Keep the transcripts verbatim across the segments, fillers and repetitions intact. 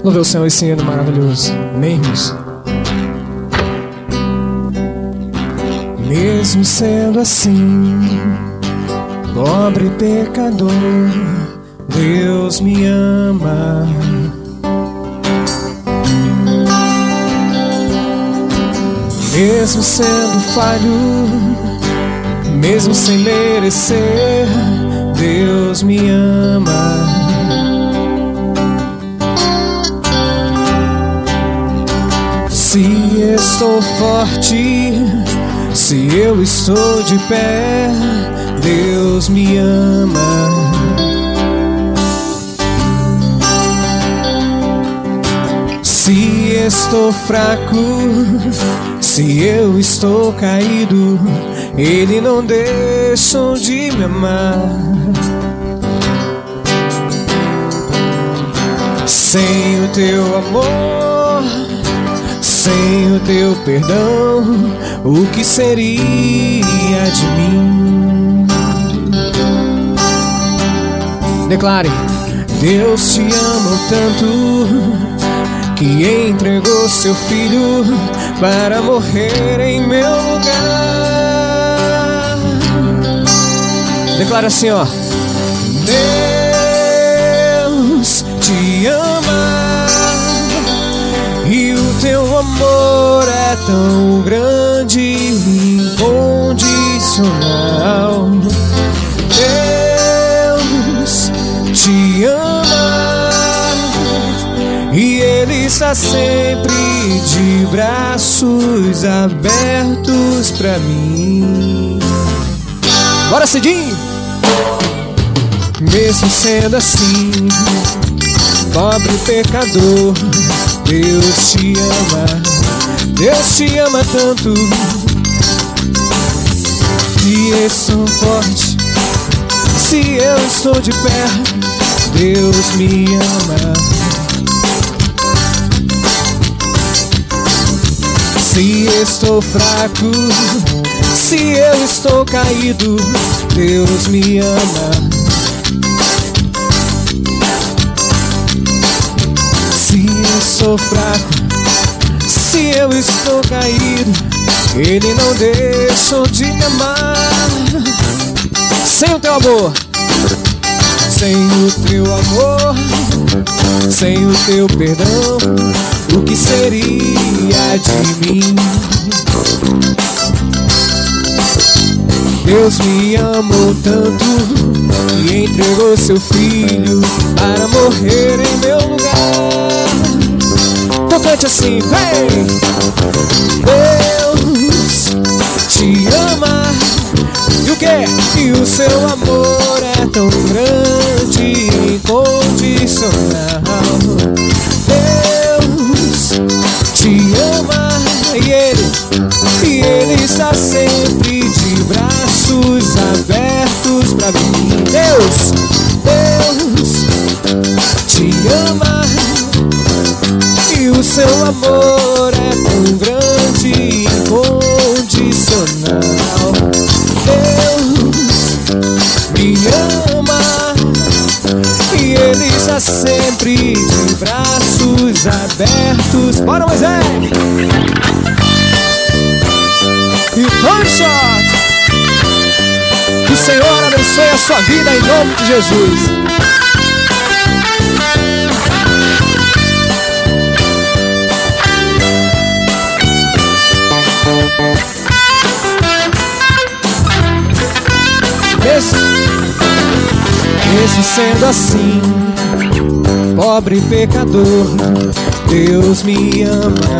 Louve o Senhor esse hino maravilhoso. Amém, irmãos? Mesmo sendo assim, pobre pecador, Deus me ama. Mesmo sendo falho, mesmo sem merecer, Deus me ama. Se estou forte, se eu estou de pé, Deus me ama. Se estou fraco, se eu estou caído, Ele não deixa de me amar. Sem o teu amor, sem o teu perdão, o que seria de mim? Declare: Deus te ama tanto que entregou seu filho para morrer em meu lugar. Declara assim, ó: Deus te ama e o teu amor é tão grande e incondicional. Deus te ama e Ele está sempre de braços abertos pra mim. Bora, Cidinho! Mesmo sendo assim, pobre pecador, Deus te ama. Deus te ama tanto que estou forte. Se eu estou de pé, Deus me ama. Se estou fraco, se eu estou caído, Deus me ama. Se eu sou fraco, se eu estou caído, Ele não deixa de me amar. Sem o teu amor, sem o teu amor, sem o teu perdão, o que seria de mim? Deus me amou tanto e entregou seu filho para morrer em meu lugar. Então cante assim, vem! Deus te ama e o que? E o seu amor é tão grande e incondicional. Deus te ama e Ele, e Ele está sempre de braços abertos pra mim. Deus, Deus te ama e o seu amor é tão grande e incondicional. Deus me ama e Ele está sempre de braços abertos. Bora, Moisés! E dança! Que o Senhor abençoe a sua vida em nome de Jesus. Mesmo, mesmo sendo assim, pobre pecador, Deus me ama.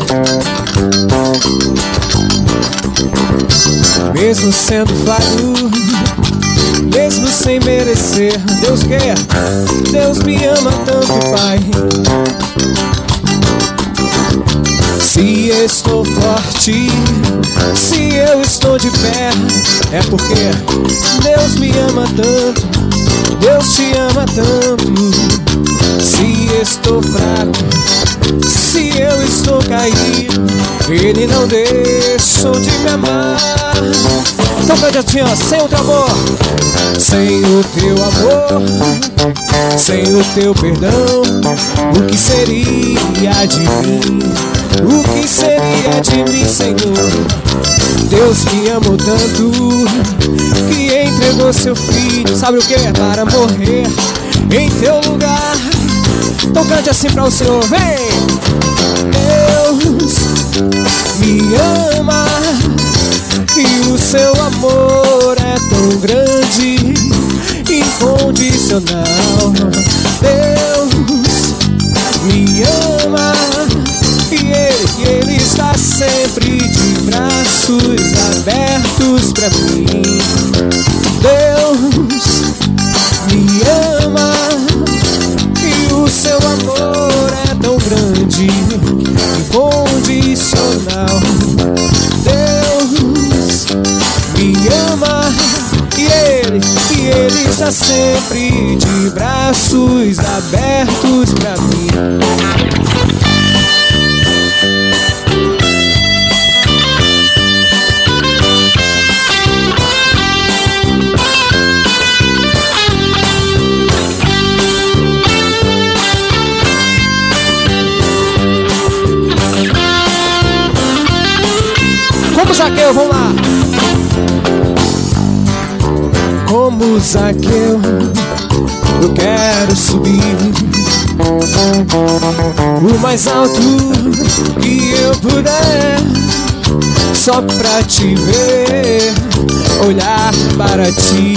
Mesmo sendo falho, mesmo sem merecer, Deus quer, Deus me ama tanto, Pai. Se estou forte, se eu estou de pé, é porque Deus me ama tanto, Deus te ama tanto. Se estou fraco, se eu estou caído, Ele não deixou de me amar. Então cante assim, ó. Sem o teu amor, sem o teu amor, sem o teu perdão, o que seria de mim? O que seria de mim, Senhor? Deus me amou tanto que entregou seu filho, sabe o que? Para morrer em teu lugar. Então cante assim para o Senhor, vem! Deus me ama e o seu amor é tão grande, incondicional. Deus me ama e Ele, e Ele está sempre de braços abertos pra mim. Deus me ama e o seu amor é tão grande, incondicional. Deus me ama e Ele, e Ele está sempre de braços abertos pra mim. Como Zaqueu, vamos lá. Como Zaqueu, eu quero subir o mais alto que eu puder, só pra te ver, olhar para ti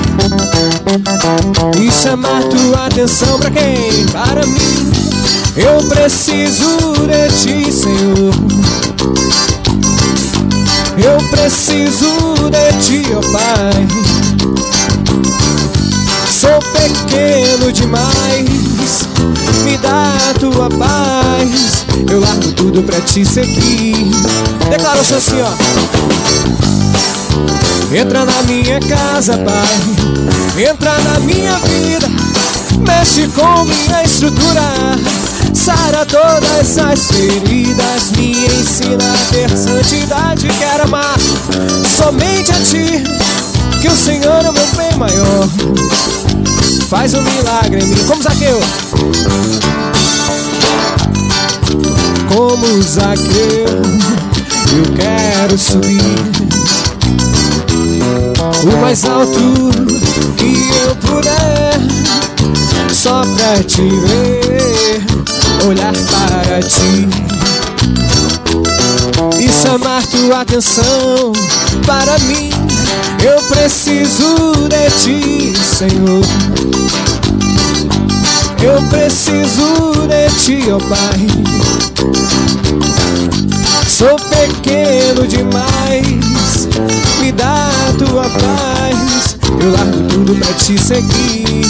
e chamar tua atenção. Pra quem? Para mim. Eu preciso de ti, Senhor. Eu preciso de ti, ó Pai. Sou pequeno demais, me dá a tua paz. Eu largo tudo pra te seguir. Declarou-se assim, ó. Entra na minha casa, Pai. Entra na minha vida. Mexe com minha estrutura. Sara todas as feridas, me ensina a ter santidade. Quero amar somente a ti, que o Senhor é o meu bem maior. Faz um milagre em mim, como Zaqueu. Como Zaqueu, eu quero subir o mais alto que eu puder, só pra te ver, olhar para ti e chamar tua atenção. Para mim, eu preciso de ti, Senhor. Eu preciso de ti, ó Pai. Sou pequeno demais, me dá a tua paz. Eu largo tudo pra te seguir.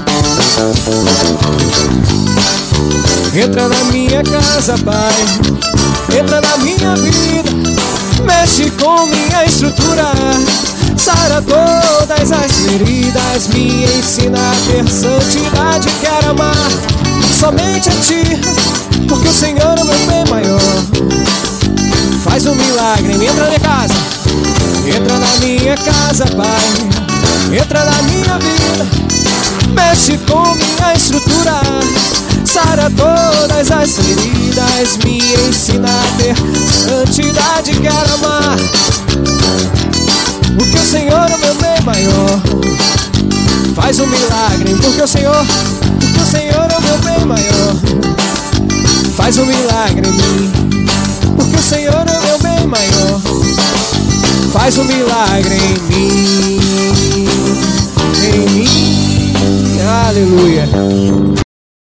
Entra na minha casa, Pai. Entra na minha vida. Mexe com minha estrutura. Sara todas as feridas. Me ensina a ter santidade. Quero amar somente a ti, porque o Senhor é o meu bem maior. Faz um milagre em mim. Entra na minha casa. Entra na minha casa, Pai. Entra na minha vida. Mexe com minha estrutura. Sara todas as feridas. Me ensina a ter santidade. Quero amar, porque o Senhor é o meu bem maior. Faz um milagre, porque o Senhor, porque o Senhor é o meu bem maior. Faz um milagre em mim, porque o Senhor é o meu bem maior. Faz um milagre em mim, em mim. Aleluia.